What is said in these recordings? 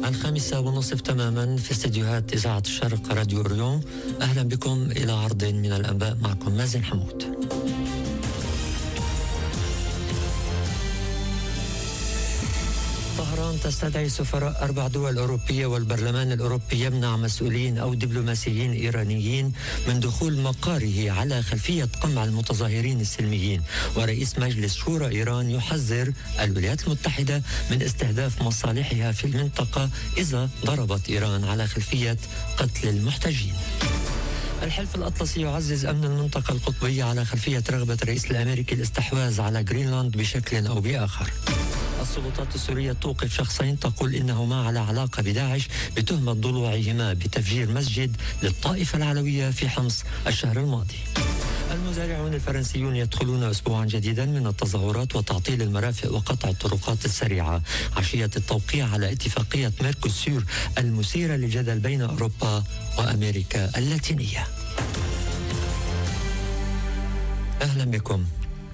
5:30 تماما في استديوهات إذاعة الشرق راديو أوريون. أهلا بكم إلى عرض من الأنباء، معكم مازن حمود. طهران تستدعي سفراء 4 دول أوروبية، والبرلمان الأوروبي يمنع مسؤولين أو دبلوماسيين إيرانيين من دخول مقاره على خلفية قمع المتظاهرين السلميين. ورئيس مجلس شورى إيران يحذر الولايات المتحدة من استهداف مصالحها في المنطقة إذا ضربت إيران على خلفية قتل المحتجين. الحلف الأطلسي يعزز أمن المنطقة القطبية على خلفية رغبة الرئيس الأمريكي الاستحواذ على جرينلاند بشكل أو بآخر. السلطات السورية توقف شخصين تقول إنهما على علاقة بداعش بتهمة ضلوعهما بتفجير مسجد للطائفة العلوية في حمص الشهر الماضي. المزارعون الفرنسيون يدخلون أسبوعا جديدا من التظاهرات وتعطيل المرافق وقطع الطرقات السريعة عشية التوقيع على اتفاقية ميركوسور المثيرة للجدل بين أوروبا وأمريكا اللاتينية. أهلا بكم.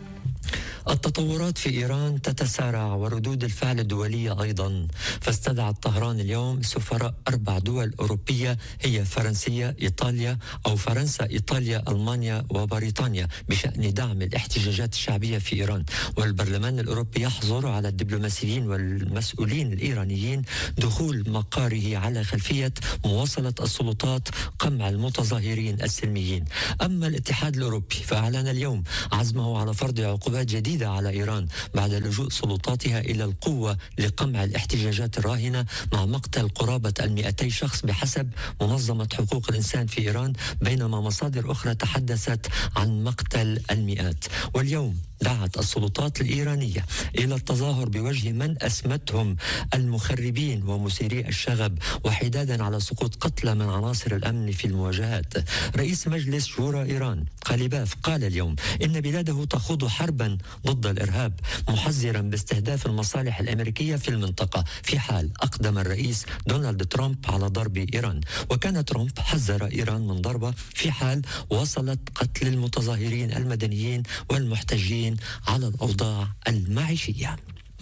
التطورات في إيران تتسارع وردود الفعل الدولية أيضا، فاستدعت طهران اليوم سفراء 4 دول أوروبية هي فرنسية، إيطاليا أو فرنسا، إيطاليا، ألمانيا وبريطانيا بشأن دعم الاحتجاجات الشعبية في إيران. والبرلمان الأوروبي يحظر على الدبلوماسيين والمسؤولين الإيرانيين دخول مقاره على خلفية مواصلة السلطات قمع المتظاهرين السلميين. أما الاتحاد الأوروبي فأعلن اليوم عزمه على فرض عقوبات جديدة على إيران بعد لجوء سلطاتها إلى القوة لقمع الاحتجاجات الراهنة مع مقتل قرابة 200 شخص بحسب منظمة حقوق الإنسان في إيران، بينما مصادر أخرى تحدثت عن مقتل المئات. واليوم دعت السلطات الإيرانية إلى التظاهر بوجه من أسمتهم المخربين ومثيري الشغب، وحدادا على سقوط قتلى من عناصر الأمن في المواجهات. رئيس مجلس شورى إيران قليباف قال اليوم إن بلاده تخوض حربا ضد الإرهاب، محذرا باستهداف المصالح الأمريكية في المنطقة في حال أقدم الرئيس دونالد ترامب على ضرب إيران. وكان ترامب حذر إيران من ضربة في حال وصلت قتل المتظاهرين المدنيين والمحتجين على الأوضاع المعيشية.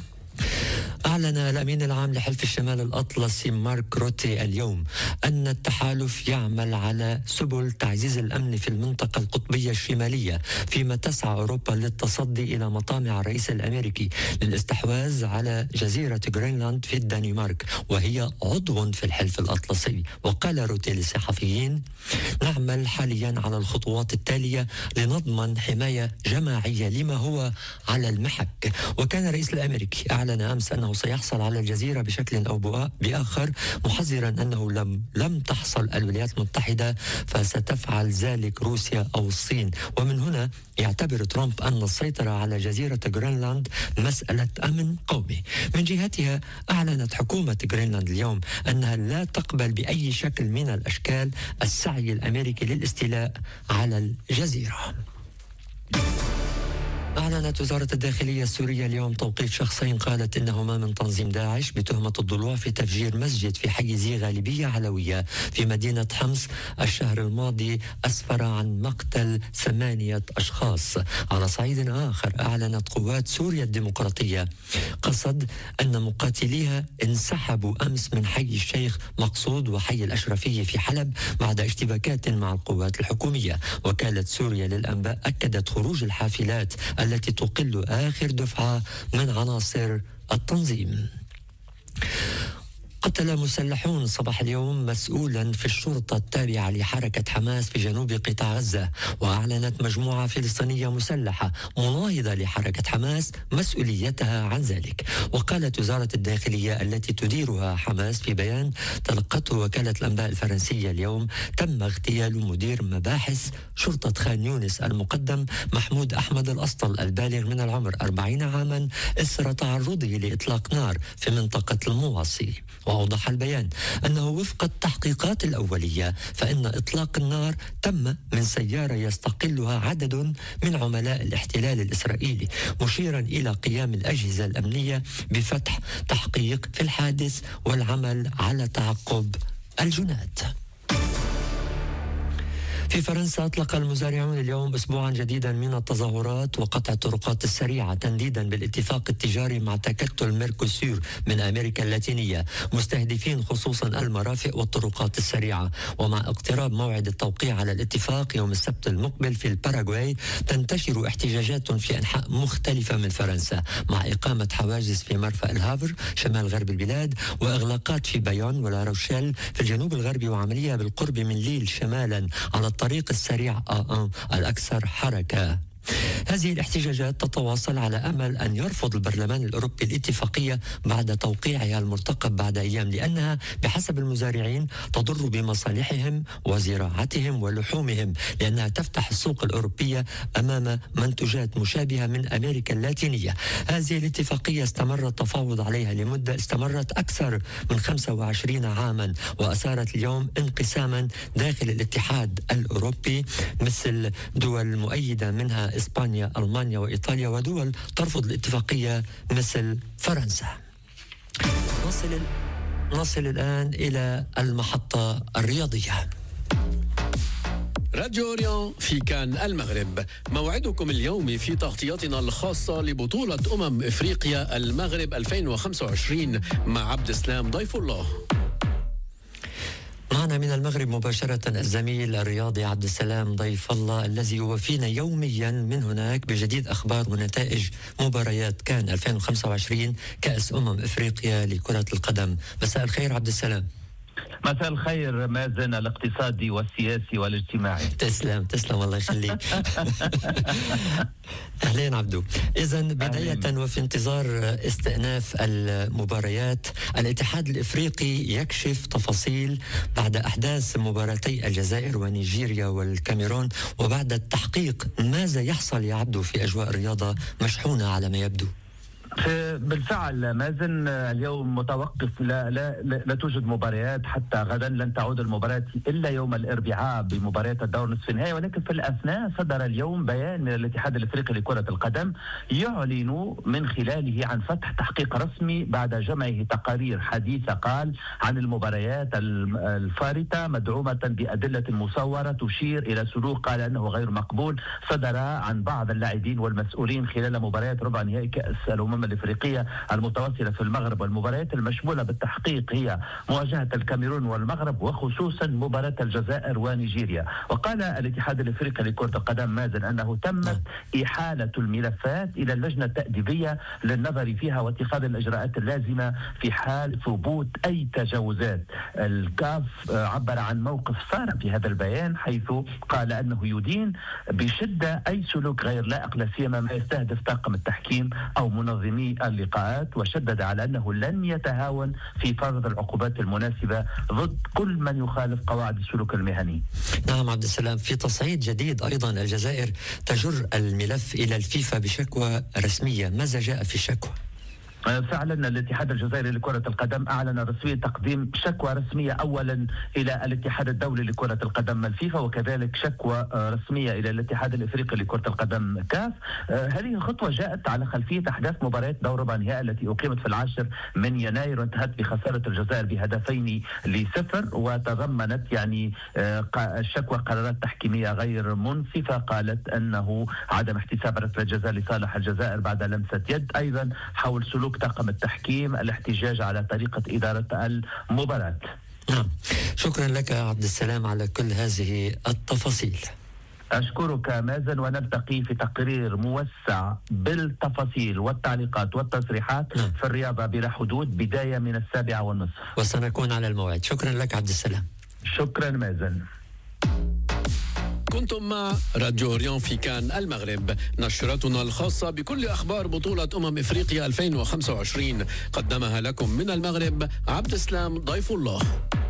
أعلن الأمين العام لحلف الشمال الأطلسي مارك روتي اليوم أن التحالف يعمل على سبل تعزيز الأمن في المنطقة القطبية الشمالية، فيما تسعى أوروبا للتصدي إلى مطامع الرئيس الأمريكي للاستحواذ على جزيرة جرينلاند في الدنمارك، وهي عضو في الحلف الأطلسي. وقال روتي للصحفيين: نعمل حاليا على الخطوات التالية لنضمن حماية جماعية لما هو على المحك. وكان الرئيس الأمريكي أعلن أمس أنه سيحصل على الجزيرة بشكل أو بآخر، محذرا أنه لم تحصل الولايات المتحدة فستفعل ذلك روسيا أو الصين. ومن هنا يعتبر ترامب أن السيطرة على جزيرة جرينلاند مسألة أمن قومي. من جهتها أعلنت حكومة جرينلاند اليوم أنها لا تقبل بأي شكل من الأشكال السعي الأمريكي للاستيلاء على الجزيرة. أعلنت وزارة الداخلية السورية اليوم توقيف شخصين قالت إنهما من تنظيم داعش بتهمة الضلوع في تفجير مسجد في حي ذي غالبية علوية في مدينة حمص الشهر الماضي، أسفر عن مقتل 8 أشخاص. على صعيد آخر أعلنت قوات سوريا الديمقراطية قصد أن مقاتليها انسحبوا أمس من حي الشيخ مقصود وحي الأشرفية في حلب بعد اشتباكات مع القوات الحكومية. وكالة سوريا للأنباء أكدت خروج الحافلات التي تقل آخر دفعة من عناصر التنظيم. قتل مسلحون صباح اليوم مسؤولا في الشرطة التابعة لحركة حماس في جنوب قطاع غزة. وأعلنت مجموعة فلسطينية مسلحة مناهضة لحركة حماس مسؤوليتها عن ذلك. وقالت وزارة الداخلية التي تديرها حماس في بيان تلقته وكالة الأنباء الفرنسية اليوم: تم اغتيال مدير مباحث شرطة خان يونس المقدم محمود أحمد الأسطل البالغ من العمر 40 عاما إثر تعرضه لإطلاق نار في منطقة المواصي. وأوضح البيان أنه وفق التحقيقات الأولية فإن إطلاق النار تم من سيارة يستقلها عدد من عملاء الاحتلال الإسرائيلي، مشيرا إلى قيام الأجهزة الأمنية بفتح تحقيق في الحادث والعمل على تعقب الجنات. في فرنسا أطلق المزارعون اليوم أسبوعا جديدا من التظاهرات وقطع الطرقات السريعة تنديدا بالاتفاق التجاري مع تكتل ميركوسور من أمريكا اللاتينية، مستهدفين خصوصا المرافق والطرقات السريعة. ومع اقتراب موعد التوقيع على الاتفاق يوم السبت المقبل في الباراغواي، تنتشر احتجاجات في أنحاء مختلفة من فرنسا، مع إقامة حواجز في مرفأ الهافر شمال غرب البلاد، وإغلاقات في بايون ولا روشيل في الجنوب الغربي، وعملية بالقرب من ليل شمالا على الطريق السريع A1 الأكثر حركة. هذه الاحتجاجات تتواصل على أمل أن يرفض البرلمان الأوروبي الاتفاقية بعد توقيعها المرتقب بعد أيام، لأنها بحسب المزارعين تضر بمصالحهم وزراعتهم ولحومهم، لأنها تفتح السوق الأوروبية أمام منتجات مشابهة من أمريكا اللاتينية. هذه الاتفاقية استمر التفاوض عليها لمدة استمرت أكثر من 25 عاما، وأثارت اليوم انقساما داخل الاتحاد الأوروبي، مثل دول مؤيدة منها إسبانيا، ألمانيا وإيطاليا، ودول ترفض الاتفاقية مثل فرنسا. نصل الآن إلى المحطة الرياضية. راديو أوريون في كان المغرب، موعدكم اليوم في تغطيتنا الخاصة لبطولة إفريقيا المغرب 2025 مع عبد السلام ضيف الله. معنا من المغرب مباشرة الزميل الرياضي عبد السلام ضيف الله، الذي يوفينا يوميا من هناك بجديد أخبار ونتائج مباريات كان 2025 كأس إفريقيا لكرة القدم. مساء الخير عبد السلام. مساء الخير مازن، الاقتصادي والسياسي والاجتماعي. تسلم الله يخليك. أهلين عبدو. إذن بداية وفي انتظار استئناف المباريات، الاتحاد الإفريقي يكشف تفاصيل بعد أحداث مباراتي الجزائر ونيجيريا والكاميرون، وبعد التحقيق ماذا يحصل يا عبدو في أجواء الرياضة مشحونة على ما يبدو؟ بالفعل مازن، اليوم متوقف، لا توجد مباريات حتى غدا، لن تعود المباريات إلا يوم الأربعاء بمباريات الدور نصف النهائي. ولكن في الأثناء صدر اليوم بيان من الاتحاد الإفريقي لكرة القدم يعلن من خلاله عن فتح تحقيق رسمي بعد جمعه تقارير حديثة قال عن المباريات الفارطة مدعومة بأدلة مصورة تشير إلى سلوك قال أنه غير مقبول صدر عن بعض اللاعبين والمسؤولين خلال مباريات ربع نهائي كأس الأمم الإفريقية المتواصلة في المغرب. والمباريات المشمولة بالتحقيق هي مواجهة الكاميرون والمغرب، وخصوصا مباراة الجزائر ونيجيريا. وقال الاتحاد الإفريقي لكرة القدم مازن أنه تمت إحالة الملفات إلى اللجنة التأديبية للنظر فيها واتخاذ الإجراءات اللازمة في حال ثبوت أي تجاوزات. الكاف عبر عن موقف صارم في هذا البيان، حيث قال أنه يدين بشدة أي سلوك غير لائق، لا سيما ما يستهدف طاقم التحكيم أو منظمي اللقاءات، وشدد على أنه لن يتهاون في فرض العقوبات المناسبة ضد كل من يخالف قواعد السلوك المهني. نعم عبد السلام، في تصعيد جديد أيضا الجزائر تجر الملف إلى الفيفا بشكوى رسمية، ماذا جاء في الشكوى؟ فعلا الاتحاد الجزائري لكرة القدم أعلن رسميا تقديم شكوى رسمية أولا إلى الاتحاد الدولي لكرة القدم الفيفا، وكذلك شكوى رسمية إلى الاتحاد الإفريقي لكرة القدم كاف. هذه الخطوة جاءت على خلفية أحداث مباريات دور ربع النهائي التي أقيمت في 10 يناير وانتهت بخسارة الجزائر ب2-0، وتضمنت الشكوى قرارات تحكيمية غير منصفة قالت أنه عدم احتساب ركلة جزاء لصالح الجزائر بعد لمسة يد، أيضا حول سلوك طاقم التحكيم، الاحتجاج على طريقة إدارة المباراة. شكرا لك عبد السلام على كل هذه التفاصيل. أشكرك مازن، ونلتقي في تقرير موسع بالتفاصيل والتعليقات والتصريحات في الرياضة بلا حدود بداية من 7:30 وسنكون على الموعد. شكرا لك عبد السلام. شكرا مازن. كنتم مع راديو أوريون في كان المغرب، نشرتنا الخاصة بكل أخبار بطولة إفريقيا 2025 قدمها لكم من المغرب عبد السلام ضيف الله.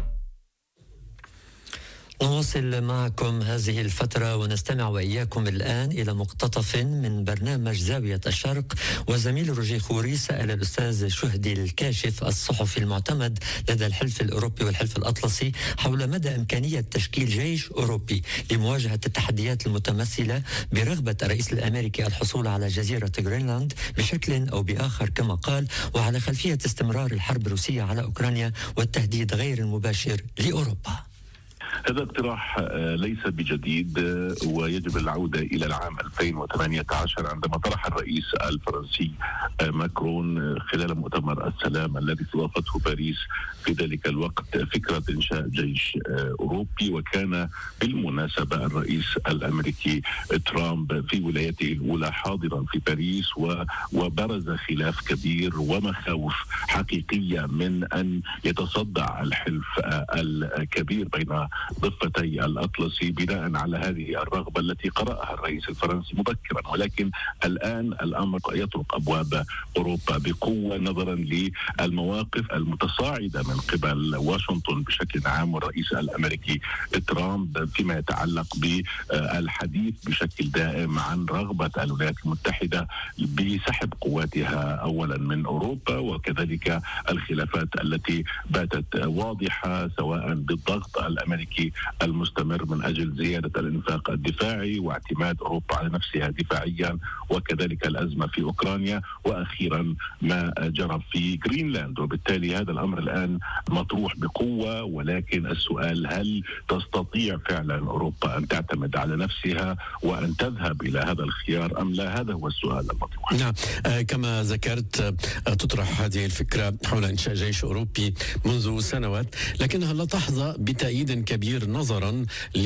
نواصل معكم هذه الفترة ونستمع وإياكم الآن إلى مقتطف من برنامج زاوية الشرق، وزميل روجي خوري سأل الأستاذ شهدي الكاشف الصحفي المعتمد لدى الحلف الأوروبي والحلف الأطلسي حول مدى إمكانية تشكيل جيش أوروبي لمواجهة التحديات المتمثلة برغبة الرئيس الأمريكي الحصول على جزيرة غرينلاند بشكل أو بآخر كما قال، وعلى خلفية استمرار الحرب الروسية على أوكرانيا والتهديد غير المباشر لأوروبا. هذا اقتراح ليس بجديد، ويجب العودة إلى العام 2018 عندما طرح الرئيس الفرنسي ماكرون خلال مؤتمر السلام الذي استضافته باريس في ذلك الوقت فكرة إنشاء جيش أوروبي. وكان بالمناسبة الرئيس الأمريكي ترامب في ولايته الأولى حاضرا في باريس، وبرز خلاف كبير ومخاوف حقيقية من أن يتصدع الحلف الكبير بين ضفتي الأطلسي بناء على هذه الرغبة التي قرأها الرئيس الفرنسي مبكرا. ولكن الآن الأمر يطرق أبواب أوروبا بقوة نظرا للمواقف المتصاعدة من قبل واشنطن بشكل عام والرئيس الأمريكي ترامب فيما يتعلق بالحديث بشكل دائم عن رغبة الولايات المتحدة بسحب قواتها أولا من أوروبا، وكذلك الخلافات التي باتت واضحة سواء بالضغط الأمريكي المستمر من أجل زيادة الإنفاق الدفاعي واعتماد أوروبا على نفسها دفاعيا، وكذلك الأزمة في أوكرانيا، وأخيرا ما جرى في جرينلاند. وبالتالي هذا الأمر الآن مطروح بقوة، ولكن السؤال هل تستطيع فعلا أوروبا أن تعتمد على نفسها وأن تذهب إلى هذا الخيار أم لا؟ هذا هو السؤال المطروح. نعم، كما ذكرت تطرح هذه الفكرة حول إنشاء جيش أوروبي منذ سنوات، لكنها لا تحظى بتأييد كبير نظرا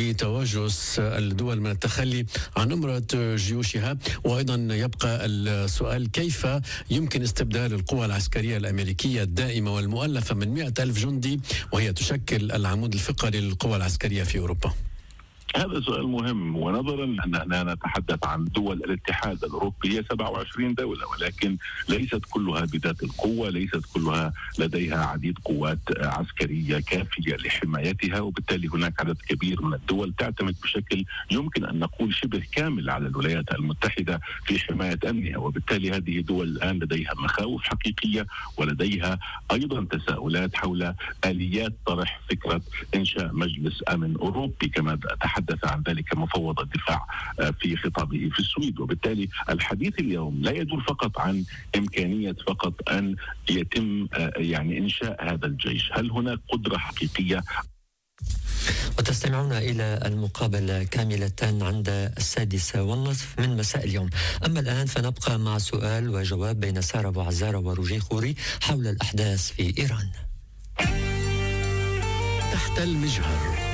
لتوجس الدول من التخلي عن أمرة جيوشها. وأيضا يبقى السؤال كيف يمكن استبدال القوى العسكرية الأمريكية الدائمة والمؤلفة من 100,000 جندي وهي تشكل العمود الفقري للقوى العسكرية في أوروبا؟ هذا سؤال مهم، ونظرا أننا نتحدث عن دول الاتحاد الأوروبي هي 27 دولة، ولكن ليست كلها بذات القوة، ليست كلها لديها عديد قوات عسكرية كافية لحمايتها، وبالتالي هناك عدد كبير من الدول تعتمد بشكل يمكن أن نقول شبه كامل على الولايات المتحدة في حماية أمنها. وبالتالي هذه الدول الآن لديها مخاوف حقيقية ولديها أيضا تساؤلات حول آليات طرح فكرة إنشاء مجلس أمن أوروبي كما تحدث عن ذلك مفوض الدفاع في خطابه في السويد. وبالتالي الحديث اليوم لا يدور فقط عن إمكانية فقط أن يتم إنشاء هذا الجيش، هل هناك قدرة حقيقية؟ وتستمعون إلى المقابلة كاملة عند 6:30 من مساء اليوم. أما الآن فنبقى مع سؤال وجواب بين سارة أبو عزارة وروجيه خوري حول الأحداث في إيران. تحت المجهر.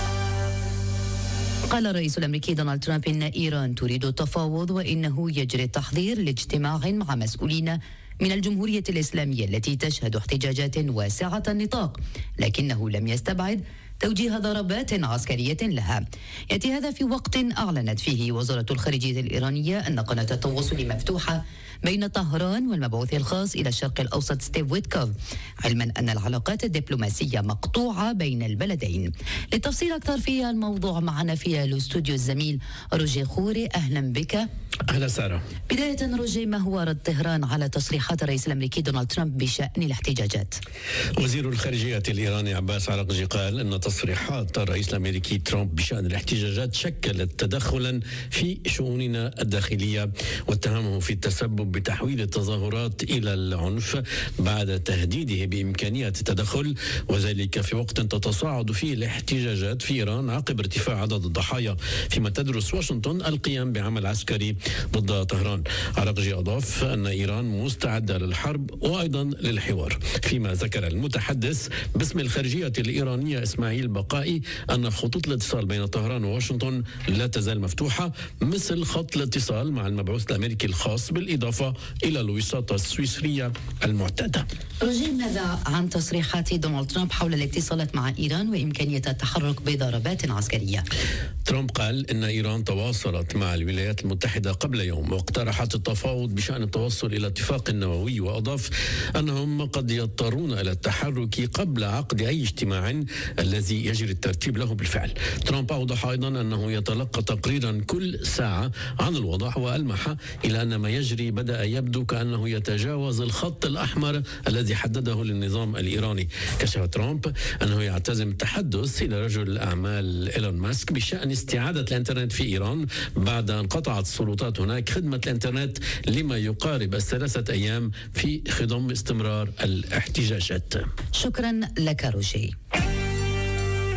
قال الرئيس الأمريكي دونالد ترامب إن إيران تريد التفاوض وإنه يجري التحضير لاجتماع مع مسؤولين من الجمهورية الإسلامية التي تشهد احتجاجات واسعة النطاق، لكنه لم يستبعد توجيه ضربات عسكرية لها. يأتي هذا في وقت أعلنت فيه وزارة الخارجية الإيرانية أن قناة التواصل مفتوحة بين طهران والمبعوث الخاص إلى الشرق الأوسط ستيف ويتكوف، علما أن العلاقات الدبلوماسية مقطوعة بين البلدين. للتفصيل أكثر في الموضوع معنا في الاستوديو الزميل روجيه خوري. أهلا بك. أهلا سارة. بداية روجيه، ما هو رد طهران على تصريحات الرئيس الأمريكي دونالد ترامب بشأن الاحتجاجات؟ وزير الخارجية الإيراني عباس عراقجي قال أن تصريحات الرئيس الأمريكي ترامب بشأن الاحتجاجات شكلت تدخلا في شؤوننا الداخلية، واتهمه في التسبب بتحويل التظاهرات إلى العنف بعد تهديده بإمكانية التدخل، وذلك في وقت تتصاعد فيه الاحتجاجات في إيران عقب ارتفاع عدد الضحايا، فيما تدرس واشنطن القيام بعمل عسكري ضد طهران. عراقجي أضاف أن إيران مستعدة للحرب وأيضا للحوار، فيما ذكر المتحدث باسم الخارجية الإيرانية إسماعيل بقائي أن خطوط الاتصال بين طهران وواشنطن لا تزال مفتوحة، مثل خط الاتصال مع المبعوث الأمريكي الخاص بالإضافة إلى الوساطة السويسرية المعتادة. رجل، ماذا عن تصريحات دونالد ترامب حول الاتصالات مع إيران وإمكانية التحرك بضربات عسكرية؟ ترامب قال إن إيران تواصلت مع الولايات المتحدة قبل يوم واقترحت التفاوض بشأن التوصل إلى اتفاق نووي، وأضاف أنهم قد يضطرون إلى التحرك قبل عقد أي اجتماع الذي يجري الترتيب له بالفعل. ترامب أوضح أيضا أنه يتلقى تقريرا كل ساعة عن الوضع، وألمح إلى أن ما يجري بدأ يبدو كأنه يتجاوز الخط الأحمر الذي حدده للنظام الإيراني. كشف ترامب أنه يعتزم التحدث إلى رجل الأعمال إيلون ماسك بشأن استعادة الإنترنت في إيران بعد أن قطعت السلطات هناك خدمة الإنترنت لما يقارب 3 أيام في خضم استمرار الاحتجاجات. شكرا لك روجيه.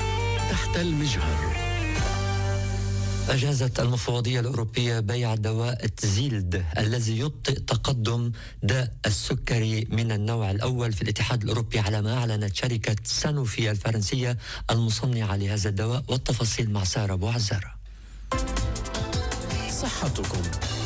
تحت المجهر. أجازت المفوضية الأوروبية بيع دواء تزيلد الذي يبطئ تقدم داء السكري من النوع الأول في الاتحاد الأوروبي، على ما أعلنت شركة سانوفي الفرنسية المصنعة لهذا الدواء. والتفاصيل مع سارة أبو عزارة. صحتكم.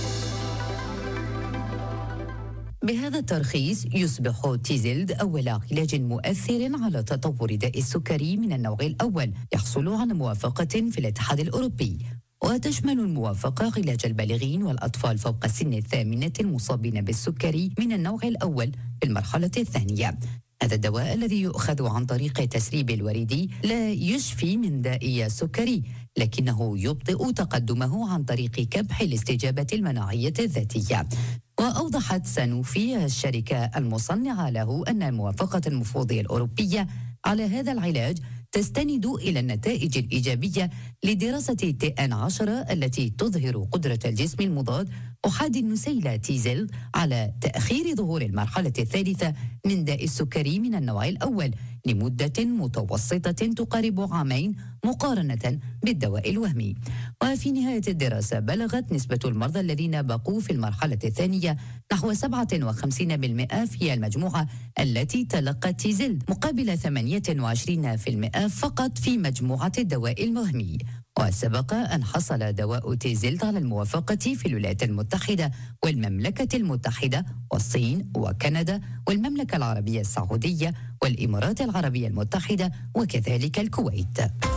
بهذا الترخيص يصبح تيزيلد أول علاج مؤثر على تطور داء السكري من النوع الأول يحصل على موافقة في الاتحاد الأوروبي، وتشمل الموافقة علاج البالغين والأطفال فوق سن 8 المصابين بالسكري من النوع الأول في المرحلة الثانية. هذا الدواء الذي يؤخذ عن طريق تسريب الوريدي لا يشفي من داء السكري، لكنه يبطئ تقدمه عن طريق كبح الاستجابة المناعية الذاتية. وأوضحت سانوفي الشركة المصنعة له أن موافقة المفوضية الأوروبية على هذا العلاج تستند إلى النتائج الإيجابية لدراسة TN10 التي تظهر قدرة الجسم المضاد أحاد النسيلة تيزيلد على تأخير ظهور المرحلة الثالثة من داء السكري من النوع الأول لمدة متوسطة تقارب 2 عام مقارنة بالدواء الوهمي. وفي نهاية الدراسة بلغت نسبة المرضى الذين بقوا في المرحلة الثانية نحو 57% في المجموعة التي تلقت تيزيلد، مقابل 28% فقط في مجموعة الدواء الوهمي. وسبق أن حصل دواء تيزيلد على الموافقة في الولايات المتحدة والمملكة المتحدة والصين وكندا والمملكة العربية السعودية والإمارات العربية المتحدة وكذلك الكويت.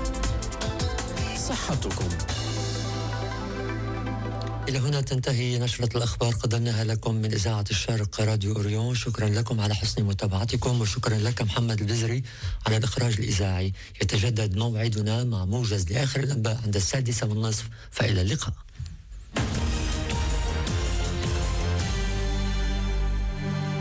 صحتكم. إلى هنا تنتهي نشرة الأخبار قدمناها لكم من إذاعة الشرق راديو أوريون. شكرا لكم على حسن متابعتكم، وشكرا لك محمد البزري على الإخراج الإذاعي. يتجدد موعدنا مع موجز لآخر الأنباء عند 6:30، فإلى اللقاء.